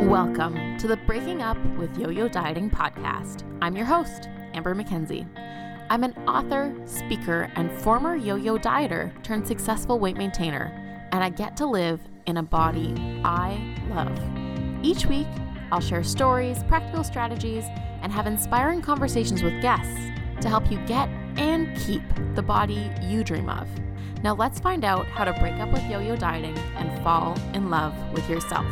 Welcome to the Breaking Up with Yo-Yo Dieting podcast. I'm your host, Amber McKenzie. I'm an author, speaker, and former yo-yo dieter turned successful weight maintainer, and I get to live in a body I love. Each week, I'll share stories, practical strategies, and have inspiring conversations with guests to help you get and keep the body you dream of. Now let's find out how to break up with yo-yo dieting and fall in love with yourself.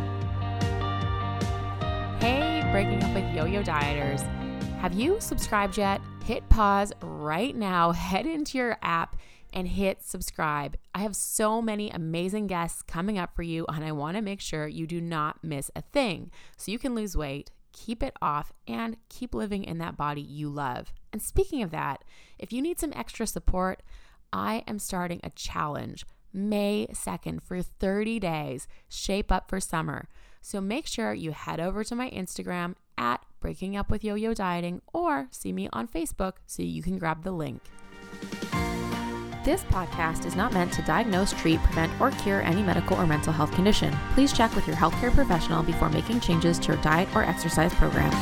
Hey, Breaking Up with Yo-Yo Dieters. Have you subscribed yet? Hit pause right now, head into your app, and hit subscribe. I have so many amazing guests coming up for you, and I want to make sure you do not miss a thing so you can lose weight, keep it off, and keep living in that body you love. And speaking of that, if you need some extra support, I am starting a challenge May 2nd for 30 days, Shape Up for Summer. So make sure you head over to my Instagram at Breaking Up with Yo-Yo Dieting or see me on Facebook so you can grab the link. This podcast is not meant to diagnose, treat, prevent, or cure any medical or mental health condition. Please check with your healthcare professional before making changes to your diet or exercise program.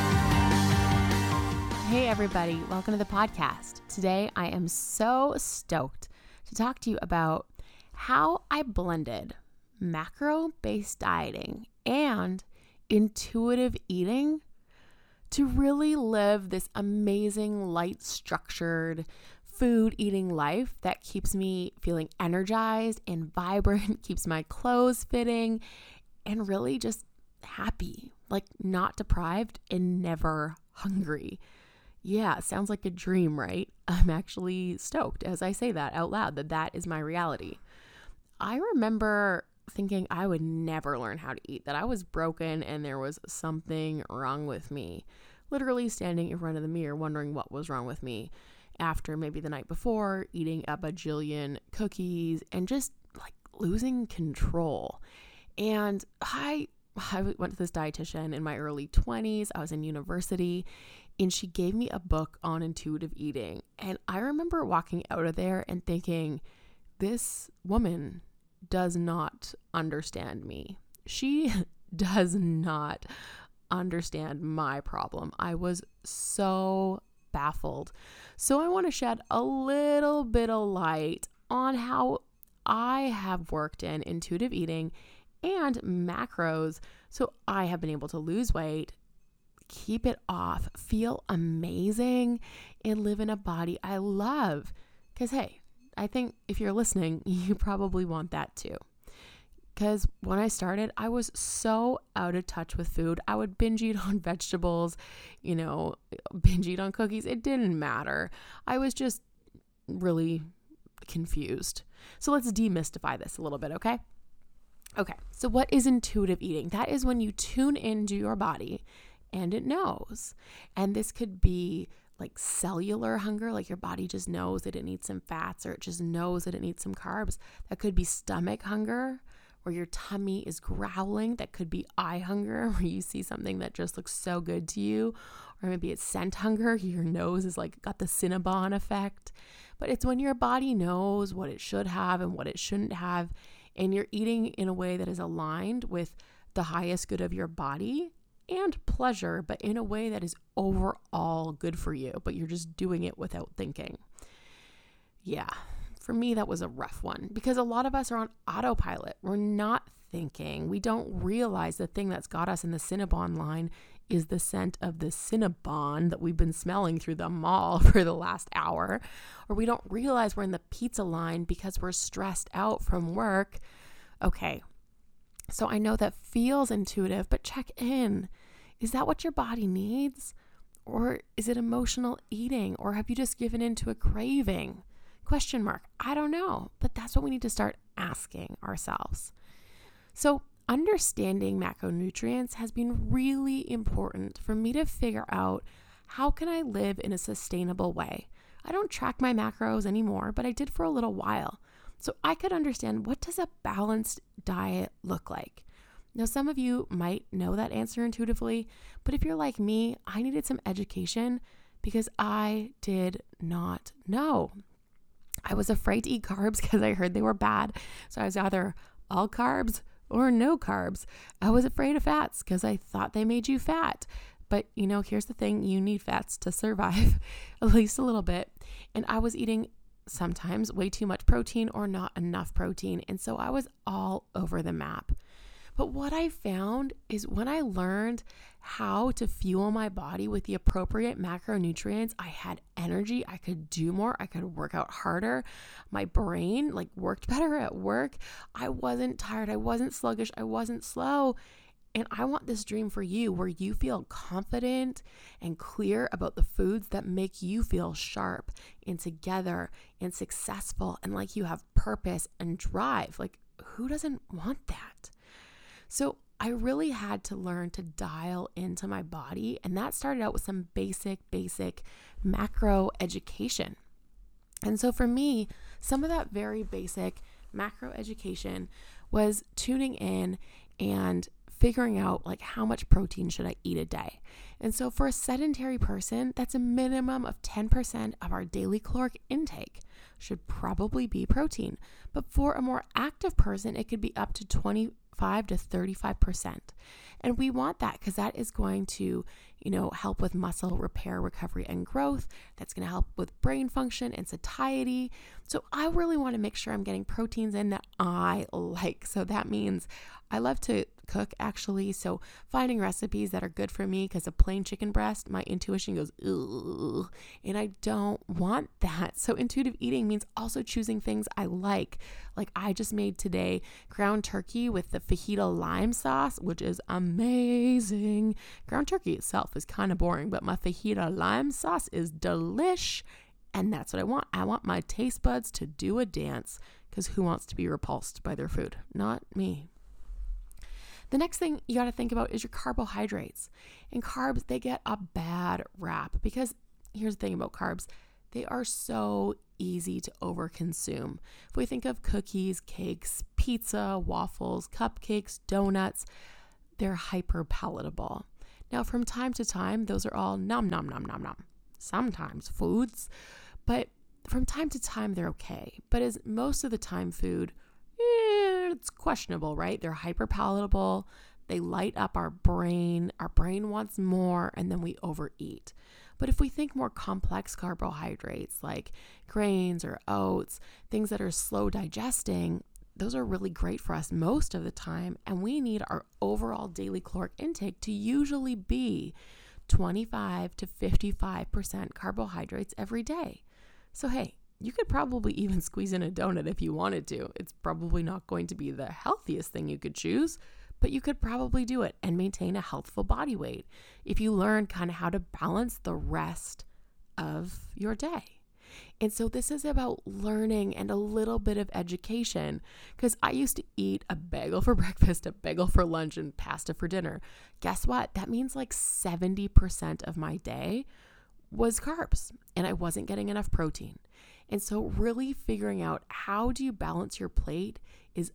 Hey everybody, welcome to the podcast. Today I am so stoked to talk to you about how I blended macro-based dieting and intuitive eating to really live this amazing, light-structured food eating life that keeps me feeling energized and vibrant, keeps my clothes fitting, and really just happy, like not deprived and never hungry. Yeah, sounds like a dream, right? I'm actually stoked as I say that out loud, that is my reality. I remember thinking I would never learn how to eat, that I was broken and there was something wrong with me. Literally standing in front of the mirror wondering what was wrong with me after maybe the night before eating a bajillion cookies and just like losing control. And I went to this dietitian in my early 20s. I was in university and she gave me a book on intuitive eating. And I remember walking out of there and thinking, this woman does not understand me. She does not understand my problem. I was so baffled. So I want to shed a little bit of light on how I have worked in intuitive eating and macros. So I have been able to lose weight, keep it off, feel amazing, and live in a body I love. Because hey, I think if you're listening, you probably want that too. Because when I started, I was so out of touch with food. I would binge eat on vegetables, binge eat on cookies. It didn't matter. I was just really confused. So let's demystify this a little bit, okay? Okay, so what is intuitive eating? That is when you tune into your body and it knows. And this could be like cellular hunger, like your body just knows that it needs some fats or it just knows that it needs some carbs. That could be stomach hunger, where your tummy is growling. That could be eye hunger, where you see something that just looks so good to you. Or maybe it's scent hunger, your nose is like got the Cinnabon effect. But it's when your body knows what it should have and what it shouldn't have, and you're eating in a way that is aligned with the highest good of your body and pleasure, but in a way that is overall good for you, but you're just doing it without thinking. Yeah, for me, that was a rough one because a lot of us are on autopilot. We're not thinking. We don't realize the thing that's got us in the Cinnabon line is the scent of the Cinnabon that we've been smelling through the mall for the last hour. Or we don't realize we're in the pizza line because we're stressed out from work. Okay, so I know that feels intuitive, but check in. Is that what your body needs? Or is it emotional eating? Or have you just given in to a craving? Question mark. I don't know, but that's what we need to start asking ourselves. So understanding macronutrients has been really important for me to figure out how can I live in a sustainable way. I don't track my macros anymore, but I did for a little while. So I could understand, what does a balanced diet look like? Now, some of you might know that answer intuitively, but if you're like me, I needed some education because I did not know. I was afraid to eat carbs because I heard they were bad. So I was either all carbs or no carbs. I was afraid of fats because I thought they made you fat. But here's the thing, you need fats to survive, at least a little bit. And I was eating sometimes way too much protein or not enough protein. And so I was all over the map. But what I found is when I learned how to fuel my body with the appropriate macronutrients, I had energy, I could do more, I could work out harder. My brain worked better at work. I wasn't tired, I wasn't sluggish, I wasn't slow. And I want this dream for you where you feel confident and clear about the foods that make you feel sharp and together and successful and like you have purpose and drive. Who doesn't want that? So I really had to learn to dial into my body, and that started out with some basic macro education. And so for me, some of that very basic macro education was tuning in and figuring out how much protein should I eat a day. And so for a sedentary person, that's a minimum of 10% of our daily caloric intake should probably be protein. But for a more active person, it could be up to 25 to 35%. And we want that because that is going to, help with muscle repair, recovery, and growth. That's going to help with brain function and satiety. So I really want to make sure I'm getting proteins in that I like. So that means I love to cook, actually. So finding recipes that are good for me, because a plain chicken breast, my intuition goes, ugh, and I don't want that. So intuitive eating means also choosing things I like. I just made today ground turkey with the fajita lime sauce, which is amazing. Ground turkey itself is kind of boring, but my fajita lime sauce is delish. And that's what I want. I want my taste buds to do a dance, because who wants to be repulsed by their food? Not me. The next thing you got to think about is your carbohydrates. And carbs, they get a bad rap because here's the thing about carbs. They are so easy to overconsume. If we think of cookies, cakes, pizza, waffles, cupcakes, donuts, they're hyper palatable. Now, from time to time, those are all nom, nom, nom, nom, nom. Sometimes foods, but from time to time, they're okay. But as most of the time food, it's questionable, right? They're hyper palatable. They light up our brain. Our brain wants more, and then we overeat. But if we think more complex carbohydrates like grains or oats, things that are slow digesting, those are really great for us most of the time. And we need our overall daily caloric intake to usually be 25 to 55% carbohydrates every day. So, hey, you could probably even squeeze in a donut if you wanted to. It's probably not going to be the healthiest thing you could choose, but you could probably do it and maintain a healthful body weight if you learn kind of how to balance the rest of your day. And so this is about learning and a little bit of education, because I used to eat a bagel for breakfast, a bagel for lunch, and pasta for dinner. Guess what? That means 70% of my day was carbs, and I wasn't getting enough protein. And so really figuring out how do you balance your plate is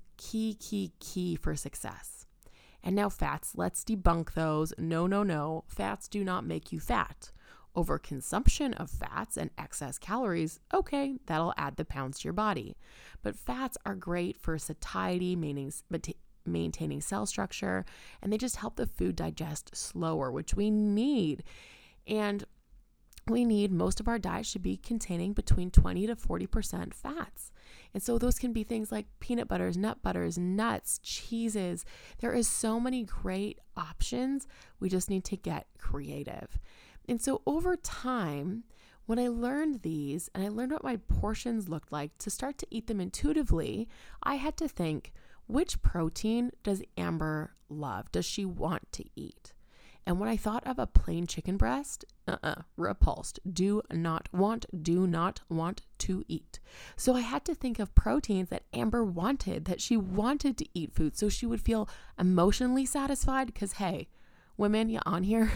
key for success. And now fats, let's debunk those. No. Fats do not make you fat. Overconsumption of fats and excess calories, okay, that'll add the pounds to your body. But fats are great for satiety, maintaining cell structure, and they just help the food digest slower, which we need. And we need, most of our diet should be containing between 20 to 40% fats. And so those can be things like peanut butters, nut butters, nuts, cheeses. There is so many great options. We just need to get creative. And so over time, when I learned these and I learned what my portions looked like to start to eat them intuitively, I had to think, which protein does Amber love? Does she want to eat? And when I thought of a plain chicken breast, repulsed, do not want to eat. So I had to think of proteins that Amber wanted, that she wanted to eat food so she would feel emotionally satisfied. Because, hey, women, you on here?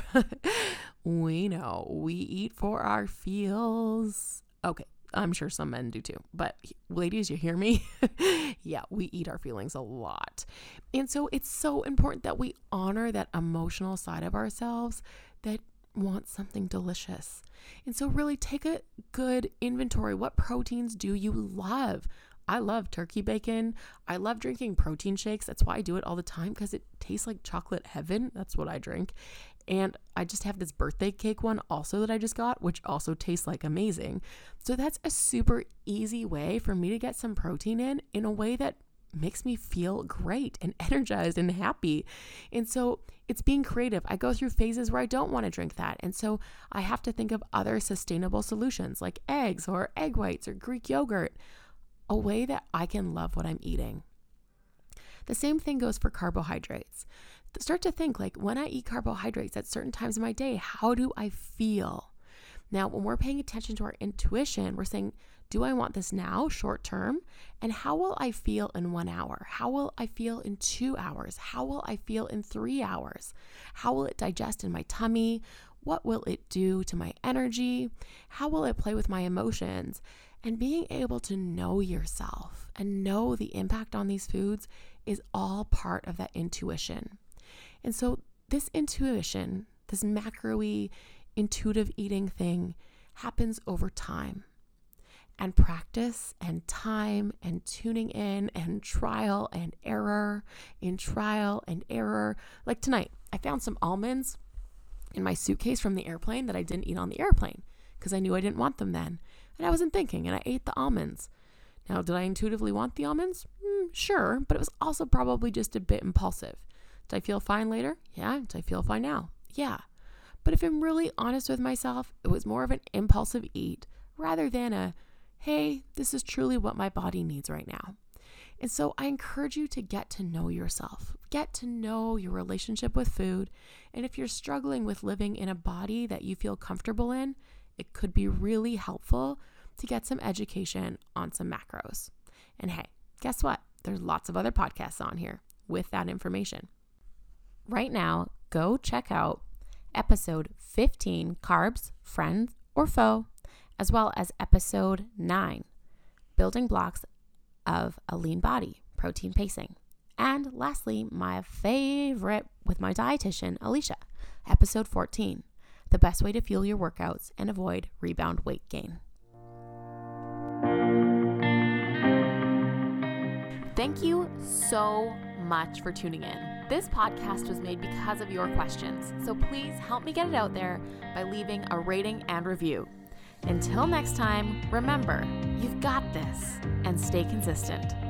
We know we eat for our feels. Okay, I'm sure some men do too. But ladies, you hear me? Yeah, we eat our feelings a lot. And so it's so important that we honor that emotional side of ourselves that wants something delicious. And so really take a good inventory. What proteins do you love? I love turkey bacon. I love drinking protein shakes. That's why I do it all the time, because it tastes like chocolate heaven. That's what I drink. And I just have this birthday cake one also that I just got, which also tastes like amazing. So that's a super easy way for me to get some protein in a way that makes me feel great and energized and happy. And so it's being creative. I go through phases where I don't want to drink that. And so I have to think of other sustainable solutions like eggs or egg whites or Greek yogurt, a way that I can love what I'm eating. The same thing goes for carbohydrates. Start to think, like, when I eat carbohydrates at certain times of my day, how do I feel? Now, when we're paying attention to our intuition, we're saying, do I want this now, short term? And how will I feel in 1 hour? How will I feel in 2 hours? How will I feel in 3 hours? How will it digest in my tummy? What will it do to my energy? How will it play with my emotions? And being able to know yourself and know the impact on these foods is all part of that intuition. And so this intuition, this macro-y, intuitive eating thing happens over time and practice and time and tuning in and trial and error in trial and error. Like tonight, I found some almonds in my suitcase from the airplane that I didn't eat on the airplane because I knew I didn't want them then. And I wasn't thinking, and I ate the almonds. Now, did I intuitively want the almonds? Sure, but it was also probably just a bit impulsive. Did I feel fine later? Yeah. Did I feel fine now? Yeah. But if I'm really honest with myself, it was more of an impulsive eat rather than a, hey, this is truly what my body needs right now. And so I encourage you to get to know yourself, get to know your relationship with food. And if you're struggling with living in a body that you feel comfortable in, it could be really helpful to get some education on some macros. And hey, guess what? There's lots of other podcasts on here with that information. Right now, go check out episode 15, Carbs, Friends or Foe, as well as episode 9, Building Blocks of a Lean Body, Protein Pacing. And lastly, my favorite with my dietitian, Alicia, episode 14, The Best Way to Fuel Your Workouts and Avoid Rebound Weight Gain. Thank you so much for tuning in. This podcast was made because of your questions, so please help me get it out there by leaving a rating and review. Until next time, remember, you've got this, and stay consistent.